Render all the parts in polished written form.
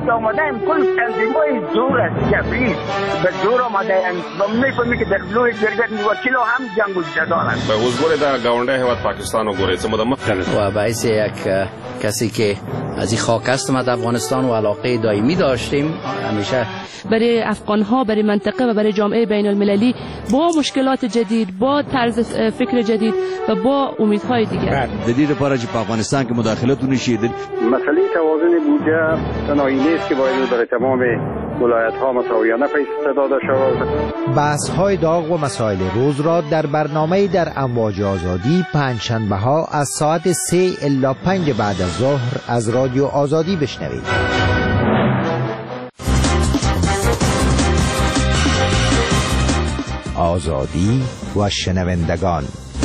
که آمده ایم کل تنظیمای زور است جبری به زور آمده ایم و میفهمی که در بلوی گرگت وکیل هم جنگ و جدال است. به حضور در گاونده هیواد پاکستان و گوریزم و باعث یک کسی که از این خاک است ما در افغانستان و علاقه دائمی داشتیم همیشه برای افغان‌ها، برای منطقه و برای جامعه بین المللی با مشکلات جدید، با طرز فکر جدید و با امیدهای دیگر. دلیل پارچ په افغانستان کې مداخلت ونشي. مسئله توازن بودجه تنهایی نیست که باید برای تمام ولایت‌ها مساویانه پیش داده شود. بحث‌های داغ و مسائل روز را در برنامه در امواج آزادی پنجشنبه‌ها از ساعت 3 الی 5 بعد از ظهر از رادیو آزادی بشنوید. آزادی و شنوندگان.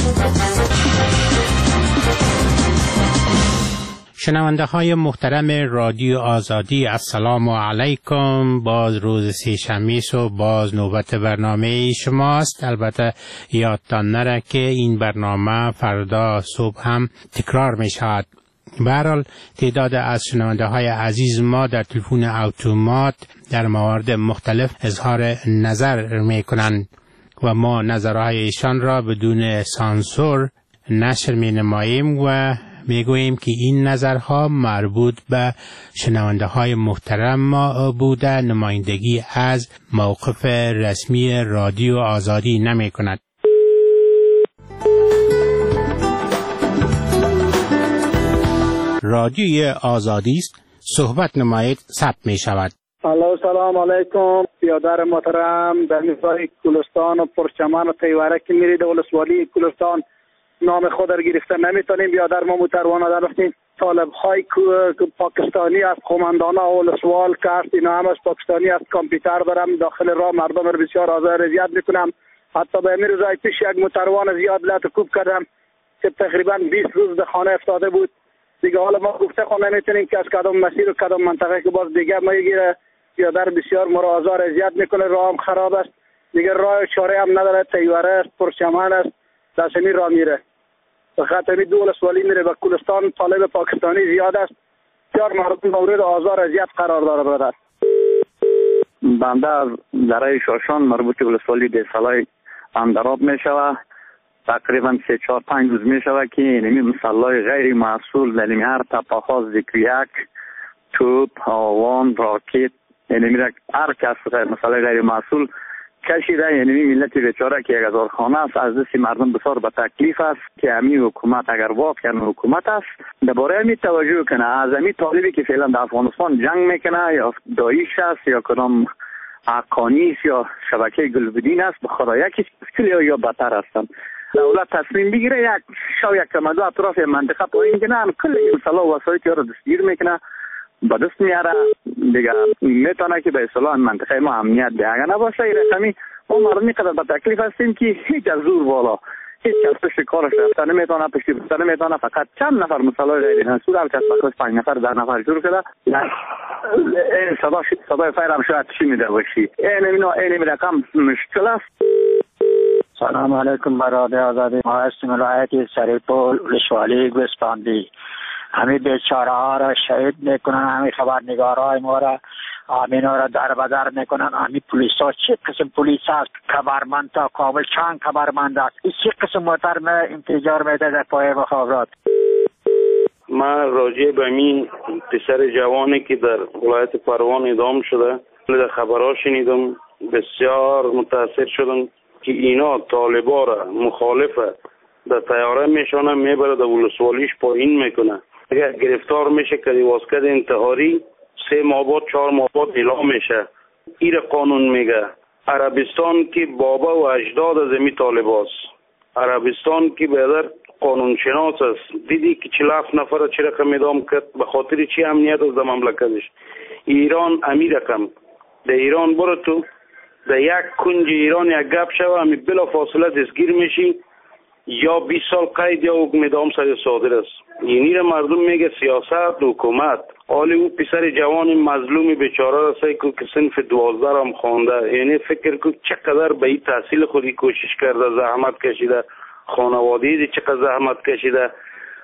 شنونده های محترم رادیو آزادی، السلام علیکم. باز روز سه‌شنبه و باز نوبت برنامه شماست. البته یادتان نره که این برنامه فردا صبح هم تکرار می شود. به هر حال تعداد از شنونده های عزیز ما در تلفن اتومات در موارد مختلف اظهار نظر می کنند و ما نظرهای ایشان را بدون سانسور نشر می نماییم و می گوییم که این نظرها مربوط به شنونده های محترم ما بوده، نمایندگی از موقف رسمی رادیو آزادی نمی کند. رادیوی آزادی است، صحبت نمایید، ثبت می شود. سلام علیکم برادر محترم. در نزاع کلستان و پرچمن و تیوره که میرید ولسوالی کلستان نام خود را گرفته نمیتونیم. برادر ما متروانه داشتیم طالب های پاکستانی از قماندان ولسوال کارت اینا هم از پاکستانی از کامپیوتر دارم داخل راه مردم را بسیار آزار اذیت میکنم. حتی به امیر روزای پیش یک متروان زیاد لط کوب کردم که تقریبا 20 روز به خانه افتاده بود. دیگه حالا ما گفته خود نمیتونیم که از کدام مسیر و کدام منطقه که باز دیگه ما یگیره برادر بسیار ما را آزار اذیت میکنه. راه هم خراب است دیگه، راه چاره هم نداره، تیوره است، پرچمن است، دستمی راه میره به خاطر دو ولسوالی میره به کلستان. طالب پاکستانی زیاد است، بسیار مردم مورد آزار اذیت قرار داره. برادر بنده از دره شاشان مربوط به ولسوالی دیسالای اندراب میشوه. تقریبا 3-4-5 روز میشوه که نمی مسلای غیر محصول در هر تپاها ذکریک توپ، آوان، راکت، یعنی هر کس مسئله غیر محصول کشیده. یعنی ملت بیچاره که 1000 خانه است از دست مردم بسیار به تکلیف است که همین حکومت اگر واقعا حکومت است درباره همین توجه کنه. از همین طالبی که فعلا در افغانستان جنگ میکنه یا داعش است یا کدام حقانی است یا شبکه گلبدین است، به خدا یکی کلی یا بدتر هستند. دولت تصمیم بگیره یک کمدو اطراف منطقه پایین کنه، هم کلی اصلاح وسایط را دستگیر میکنه با دست میاره دیگه. میتونه که به اصطلاح منطقه ما امنیت ده. اگر نباشه این رقمی ما مردمی قدر به تکلیف هستیم که هیچ از زور بالا هیچ کس پشت کارش رفته نمیتونه، پشت رفته نمیتونه. فقط چند نفر مسئله غیر مسئول هر کس بخواست 5 نفر 10 نفر جور کرده. این صدای فایر هم شاید چی میده باشی. این رقم مشکل است. سلام علیکم برادر آزادی. ما هستیم ولایت سریپول ولسوالی گوسفندی. همین بیچاره ها را شهید میکنن، همین خبرنگارای ما را آمینا را در بدر میکنن. همین پلیس ها چه قسم پلیس هست؟ خبرمند تا کابل چند خبرمند است؟ این چه قسم محترم انتظار میده در پای مخابرات؟ من راجع به این پسر جوانی که در ولایت پروان اعدام شده در خبرها شنیدم، بسیار متاثر شدم که اینا طالبا را مخالفه در تیاره میشانه میبره در ولسوالیش پایین میکنه. اگر گرفتار میشه که واسکد انتحاری 3 ماه بعد 4 ماه بعد اعلام میشه. این قانون میگه عربستان که بابا و اجداد از امی طالباست، عربستان که بیادر قانون شناس است. دیدی که 47 نفر چه رقم اعدام کرد به خاطر چی امنیت از مملکتش. ایران امیر رقم در ایران برو تو در یک کنج ایران یک گپ شوه همی بلا فاصله دستگیر میشی یا 20 سال قید یا حکم اعدام سر صادر است. یعنی را مردم میگه سیاست حکومت. حالی او پسر جوان مظلوم بیچاره را سعی که صنف 12 هم خوانده، یعنی فکر که چقدر به این تحصیل خودی کوشش کرده، زحمت کشیده، خانواده چقدر زحمت کشیده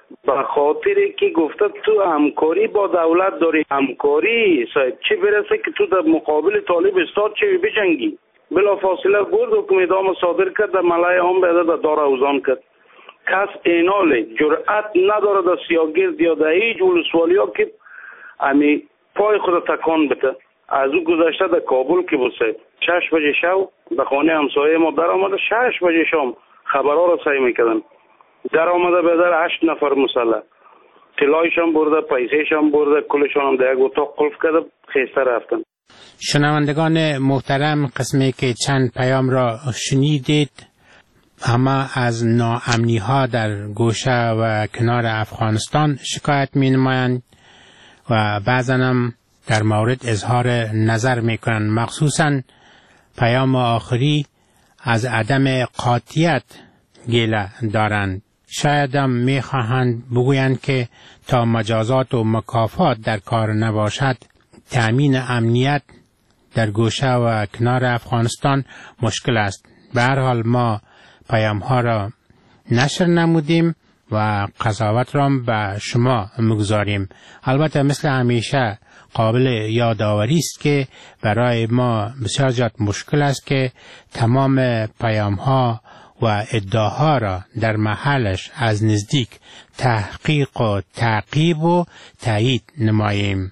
به خاطر که گفته تو همکاری با دولت داری، همکاری صاحب چه برسه که تو در مقابل طالب استاد چه بجنگی. بلا فاصله برد حکم اعدام صادر کرد، در ملای هم بیده در دار اوزان کرد. کس اینال جرأت نداره در سیاگرد یا در هیچ ولسوالی ها که امی پای خود تکان بده. از او گذشته در کابل که بود صاحب 6 بجه شب در خانه همسایه ما در آمده، 6 بجه شام خبرها را سعی میکردن، در آمده بدر 8 نفر مسلح، طلایشان برده، پیسهشان برده، کلشان هم در یک اتاق قلف کرده، خیسته رفتن. شنوندگان محترم، قسمی که چند پیام را شنیدید همه از ناامنی ها در گوشه و کنار افغانستان شکایت می نمایند و بعضا هم در مورد اظهار نظر می کنند. مخصوصا پیام آخری از عدم قاطعیت گله دارند. شاید هم می خواهند بگویند که تا مجازات و مکافات در کار نباشد تأمین امنیت در گوشه و کنار افغانستان مشکل است. به هر حال ما پیام ها را نشر نمودیم و قضاوت را به شما میگذاریم. البته مثل همیشه قابل یادآوری است که برای ما بسیار زیاد مشکل است که تمام پیام ها و ادعاها را در محلش از نزدیک تحقیق و تعقیب و تایید نماییم.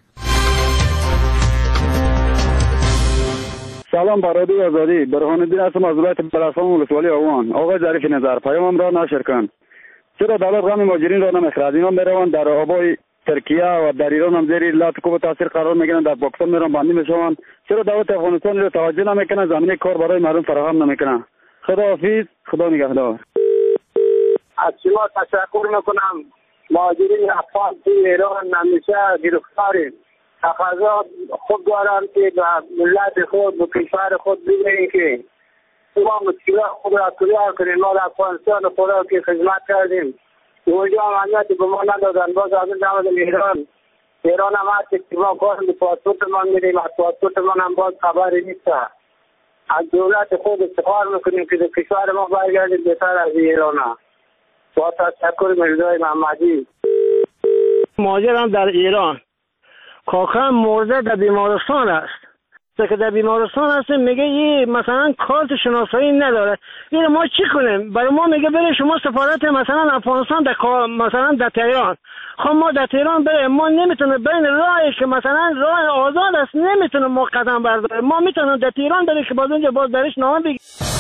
سلام برادر آزادی، برهان‌الدین هستم از ولایت بلخان ولسوالی آوان. آقای ظریف نظر، پیامم را نشر کن. چرا دولت غم مهاجرین را نمیخورد؟ اینا میروند در آبای ترکیه و در ایران هم زیر لطف و تاثیر قرار میگیرند، در پاکستان میرن بندی میشوند. چرا دولت افغانستان را توجه نمیکنه، زمینه کار برای مردم فراهم نمیکنه؟ خداحافظ، خدا نگهدار. از شما تشکر میکنم. مهاجرین افغان توی ایران همیشه گرفتاریم. تقاضا خود دارم که به ملت خود به کشور خود بگوییم که ما مشکلات خود را کلیار کنیم. ما در افغانستان خود را که خدمت کردیم، اونجا امنیتی به ما ندادن، باز از این نمازم ایران هم هست که ما کارم به پاسپورت من میدیم، از پاسپورت من هم باز خبری نیست. از دولت خود استفاده میکنیم که در کشور ما برگردیم بهتر از ایران. با تشکر مرزای محمدی. مهاجرم در ایران، کاکم مرده در بیمارستان است. که در بیمارستان هست میگه این مثلا کارت شناسایی نداره. این ما چی کنیم؟ برای ما میگه بره شما سفارت مثلا افغانستان در مثلا در تهران. خب ما در تهران بریم، ما نمیتونیم بین راهی که مثلا راه آزاد است نمیتونیم ما قدم برداریم. ما میتونیم در تهران بریم که باز اونجا باز درش نامه بگیریم.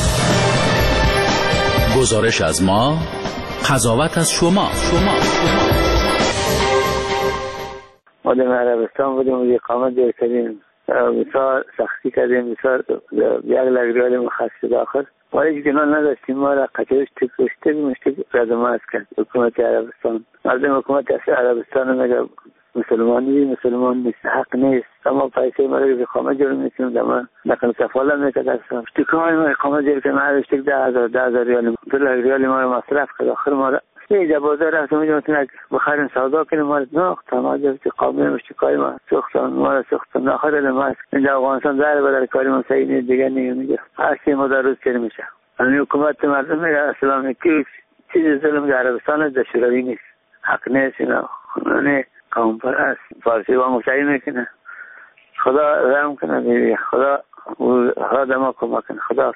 گزارش از ما، قضاوت از شما. ما در عربستان بودیم، اقامت دیر کردیم، بسیار سختی کردیم، بسیار 1 لک ریال مخصص داخل. ما هیچ گناه نداشتیم، ما را قطعش تکشته رزماز کرد حکومت عربستان. مردم حکومت عربستان میگه مسلمان نیست، حق نیست. اما پیسه ما را اقامت جور میکنیم، در من نقل سفاله میکرد. اشتکه های ما اقامت جور که من اشتک 10,000 ریال 2 لک ریال ما را مصرف کرد. آخر ما را یه بازار رفتم اینجا مثلا بخارن سودا کنیم، ما را ناخت ما جبت قومی مشتکای ما سختن، ما را سختن. آخر لماس اینجا افغانستان داره بدر کاری ما صحیح نیست دیگه نمیگه. هرچی ما در روز کرده میشه. همین حکومت مردم میگه اسلامی که چیز ظلم در عربستان در شوروی نیست، حق نیست. اینا خونانه قوم پرست فارسی با مشاهی میکنه. خدا رحم کنه بیبی، خدا ما کمک کنه. خدا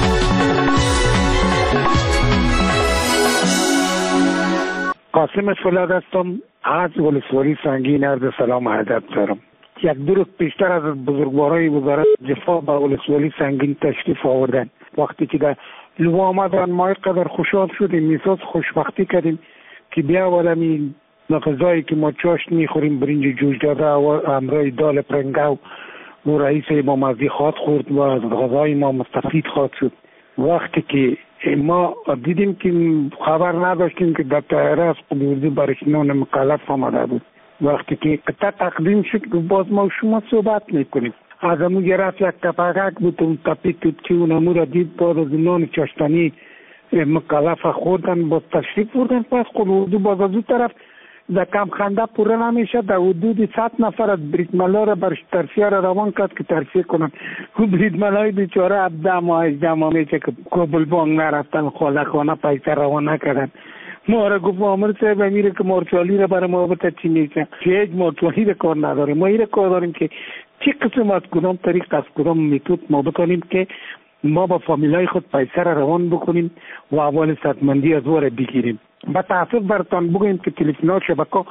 قاسم فولاد هستم از ولسوالی سنگین. عرض سلام و ادب دارم. 1-2 روز پیشتر از بزرگوارای وزارت دفاع به ولسوالی سنگین تشریف آوردن. وقتی که در لوا آمدن ما قدر خوشحال شدیم، احساس خوشبختی کردیم که بیا ولمی غذایی که ما چاشت میخوریم، برنج جوش داده و همراه دال پرنگاو و رئیس امام مهدی خواد خورد و از غذای ما مستفید خواد شد. وقتی که ما دیدیم که خبر نداشتیم که در طیاره از قدوردی برشنان مکلف آمده بود. وقتی که قطع تقدیم شد باز ما شما صحبت میکنیم، از امو گرفت یک کپاکک بود اون تپید که اون امو را دید باز از نان چاشتنی مکلف خوردن، باز تشریف بردن پس قدوردی باز از اون طرف در کم خنده پوره نمیشه. در حدود 100 نفر از بریدملا را برش ترفیه را روان کرد که ترفیه کنن. او بریدملای بیچاره 17 ماه 18 ماه میشه که کابل بانک نرفتن، خالقانه پیسه روان نکردن. ما را گفت آمر صاحب میره که مارچالی را برای ما بتا چی میشه، هیچ مارچالی را کار نداریم. ما این کار داریم که چی قسم از کدام طریق از کدام میتود ما بکنیم که ما با فامیلای خود پیسه را روان بکنیم و اول صدمندی از وره بگیریم. با تاسف برتان بگویم که تلفن‌ها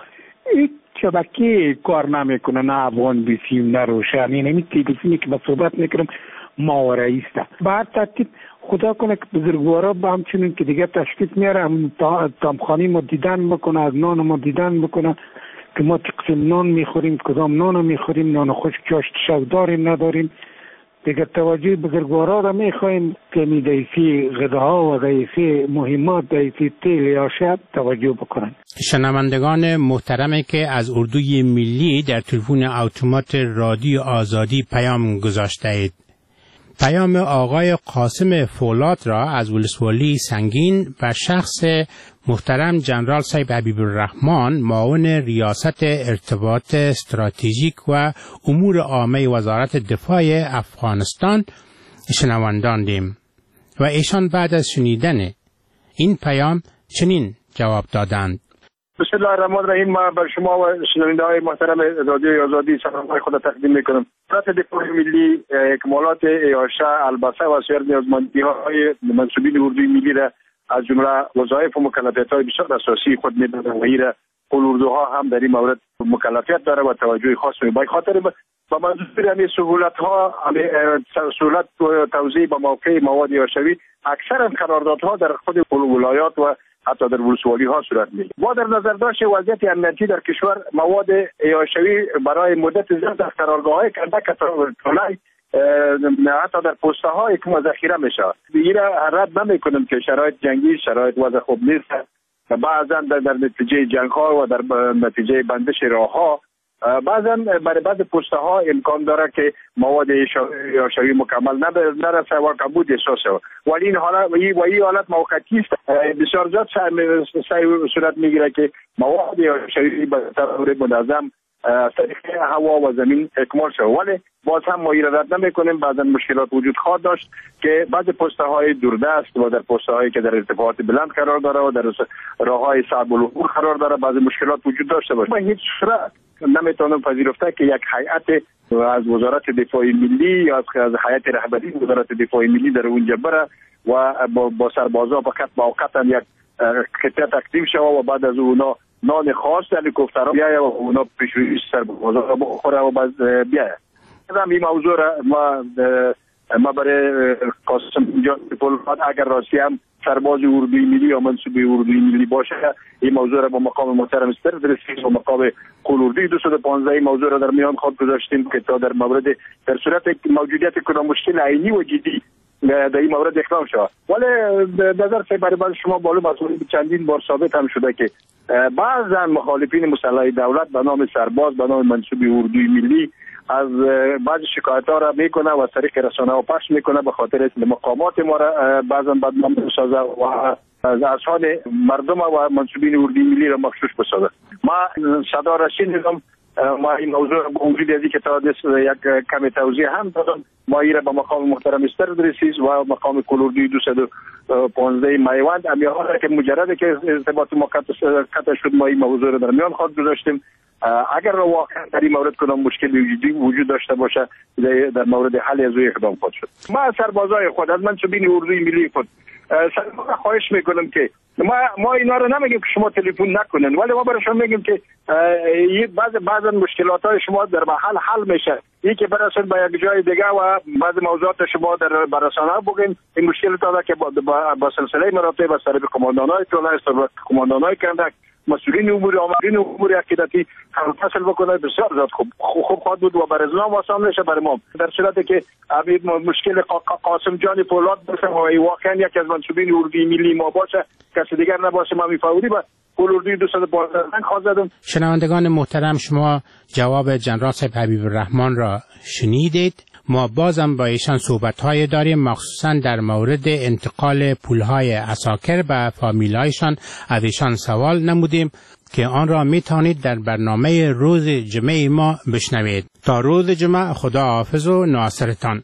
شبکه کار نمیکنه، نه افغان بیسیم نه روشن، این تلفنی که با صحبت میکنم ماوره ایسته. بعد ترتیب خدا کنه که بزرگوارا با همچنین که دیگه تشکیف میاره تامخانی ما دیدن بکنه، از نان ما دیدن بکنه که ما چه قسم نان میخوریم، کدام نان میخوریم، نان خشک جاشت شو داریم نداریم. دیگه توجه بزرگوارا را میخوایم که دیسی غذاها و دیسی مهمات دیسی تیل یا شب توجه بکنن. شنوندگان محترمی که از اردوی ملی در تلفن اتومات رادیو آزادی پیام گذاشته اید. پیام آقای قاسم فولاد را از ولسوالی سنگین و شخص محترم جنرال صاحب حبیب الرحمن معاون ریاست ارتباط استراتژیک و امور عامه وزارت دفاع افغانستان شنوانداندیم و ایشان بعد از شنیدن این پیام چنین جواب دادند: بسم الله الرحمن الرحیم. ما بر شما و شنونده‌های محترم رادیوی آزادی سلام‌های خود تقدیم می‌کنم. وزارت دفاع ملی اکمالات ایاشه البته و سایر نیازمندی‌های منصوبین اردوی ملی را از جمله وظایف و مکلفیت‌های بسیار اساسی خود می‌داند و این اردوها هم در این مورد مکلفیت داره و توجه خاص به خاطر با منظور همین سهولت‌ها، سهولت توزیع به موقع مواد ایاشوی اکثرا قراردادها در خود ولایات و حتی در ولسوالی ها صورت میگیرد. با در نظر داشت وضعیت امنیتی در کشور مواد ایاشوی برای مدت زیاد در قرارگاه‌های کندک طلای حتی در پسته های که ذخیره میشه. دیگه رد نمیکنم که شرایط جنگی، شرایط وضع خوب نیست و بعضا در نتیجه جنگ ها و در نتیجه بندش راه ها بعضا برای بعض پسته ها امکان داره که مواد ایاشوی مکمل نرسه و کمبود احساس شود. ولی این حالت موقتی است. بسیار زیاد صورت میگیره که مواد ایاشوی به طور منظم از طریق هوا و زمین اکمال شود. ولی باز هم ما رد نمیکنیم، بعضا مشکلات وجود خواهد داشت که بعض پسته های دوردست و در پسته هایی که در ارتفاعات بلند قرار داره و در راه های صعب العبور قرار داره بعض مشکلات وجود داشته باشه. من هیچ صورت نمیتونم پذیرفته که یک هیئت از وزارت دفاع ملی یا از هیئت رهبری وزارت دفاع ملی در اونجا بره و با سربازا فقط موقتا یک خطه تقدیم شود و بعد از اونا نان خاص هلیکوپترها بیاید و اونا پیشروی سربازا را بخوره و بعد بیاید. این موضوع را ما برای قاسم جان فولاد اگر راستی هم سرباز اردوی ملی یا منصوب اردوی ملی باشه این موضوع را با مقام محترم سپرد رسید و مقام قلوردی 215 این موضوع را در میان خود گذاشتیم که تا در مورد در صورت موجودیت کدام مشکل عینی و جدی در این مورد اقدام شود. ولی نظر برای شما معلوم است چندین بار ثابت هم شده که بعضا مخالفین مسلح دولت به نام سرباز به نام منصوب اردوی ملی از بعض شکایت ها را میکنه و از طریق رسانه ها پخش میکنه به خاطر مقامات ما را بعضا بدنام بسازه و از اذهان مردم و منصوبین اردوی ملی را مغشوش بسازه. ما صدا را شنیدم، ما این موضوع با وجود از اینکه تا یک کمی توضیح هم دادم، ما این را به مقام محترم استرد رسید و مقام کلوردی 215 میوند امیال که مجرد که ارتباط ما قطع شد ما این موضوع را در میان خود گذاشتیم. اگر واقعا در این مورد کدام مشکلی وجود داشته باشه در مورد حل از اقدام خود شد. ما از سربازای خود از منصوبین اردوی ملی خود خواهش میکنم که ما اینا رو نمیگیم که شما تلفن نکنن، ولی ما براشون میگیم که بعضا مشکلات های شما در محل حل میشه، یکی برسون به یک جای دیگه و بعض موضوعات شما در برسانه بگین این مشکلات که با سلسله مراتب از طرف کماندانای طلای است و کماندانای کندک مسئولین امور آمرین امور عقیدتی هم فصل بکنه بسیار زیاد خوب خواهد بود و بر ازلام آسان میشه برای ما. در صورتی که مشکل قاسم جان فولاد باشه و واقعا یکی از منصوبین اردوی ملی ما باشه کسی دیگر نباشه ما میفوری با اردوی 215 خواهد زدم. شنوندگان محترم شما جواب جنرال صاحب حبیب الرحمن را شنیدید. ما بازم با ایشان صحبت‌های داریم مخصوصاً در مورد انتقال پول‌های عساکر به فامیل‌هایشان. از ایشان سوال نمودیم که آن را می‌توانید در برنامه روز جمعه ما بشنوید. تا روز جمعه خدا حافظ و ناصرتان.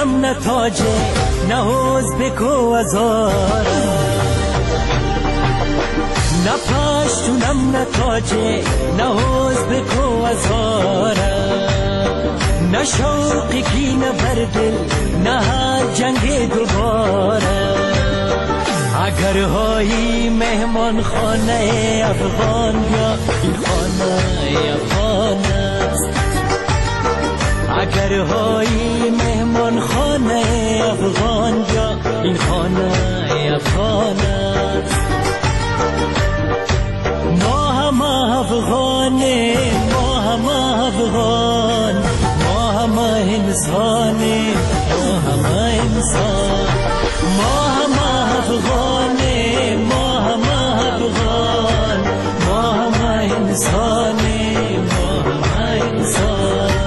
نه تاجه نه حوز بکو ازار نه پشتونم نه تاجه نه حوز بکو ازار نه شوقی کی نه بردل نه جنگ دوباره اگر هایی مهمان خانه افغان یا این خانه افغان است اگر هایی مهمان خانه افغان یا این خانه افغان است ما هم افغانه ما هم افغان ما هم انسانه ما هم انسان ما هم افغانه ما هم افغان ما هم انسانه ما هم انسان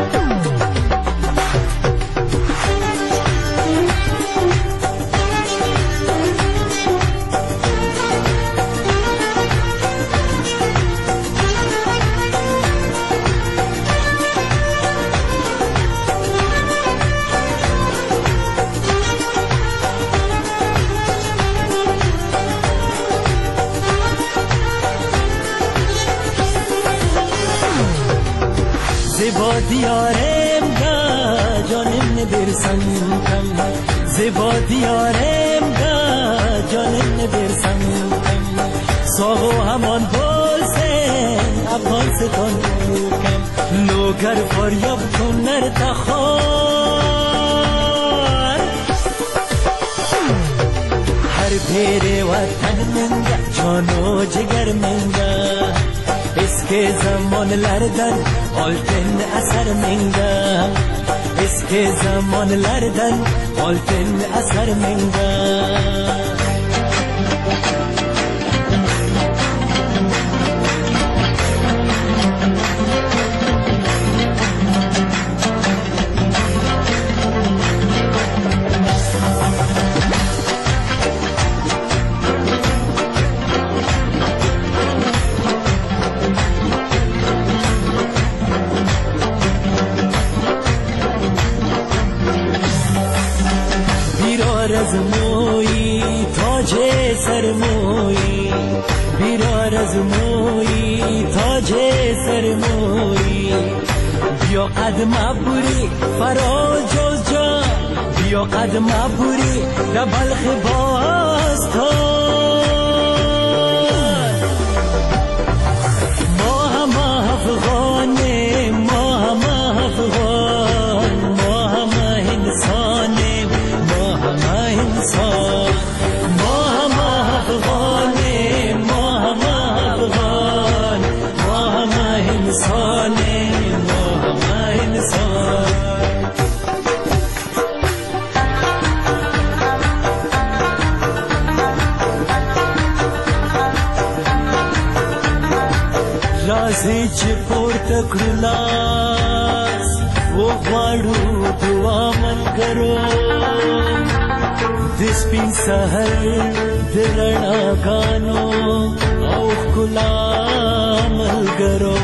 زیبا دیارم دا جانم نبرسم کم زیبا دیارم دا جانم نبرسم کم ساغو همان بولسن افغان ستان کم لوگر فریاب کن نرتخار هر پیر وطن منگه جانو جگر منگه اسکه زمان لردن آلتن اثر منگه اسکه زمان لردن آلتن اثر منگه از موی تاج سرموی بیرار از موی تاج سرموی بیا قدم ابوری فراج جز جا بیا قدم ابوری در بلخ باستان ما هم افغانه ما هم افغان ما هم انسانه ما هم انسان ما هم افغانه ما هم افغان ما هم انسانه ما هم انسان رازی چې پورته کړو لاس وغواړو دعا ملګرو د سپین سحر د رڼاګانو او ښکلا ملګرو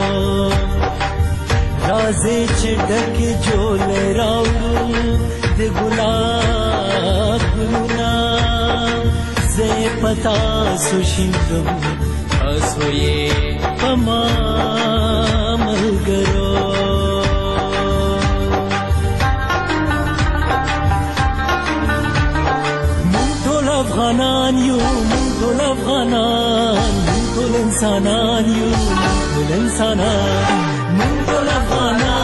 رازی چې ډکې جولې راوړو د ګلاب ګلونه زه په تاسو شیندم تاسو یې په ما ملګرو افغانان یو مونږ ټول افغانان مونږ ټول انسانان یو مونږ ټول انسانان مونږ ټول افغانان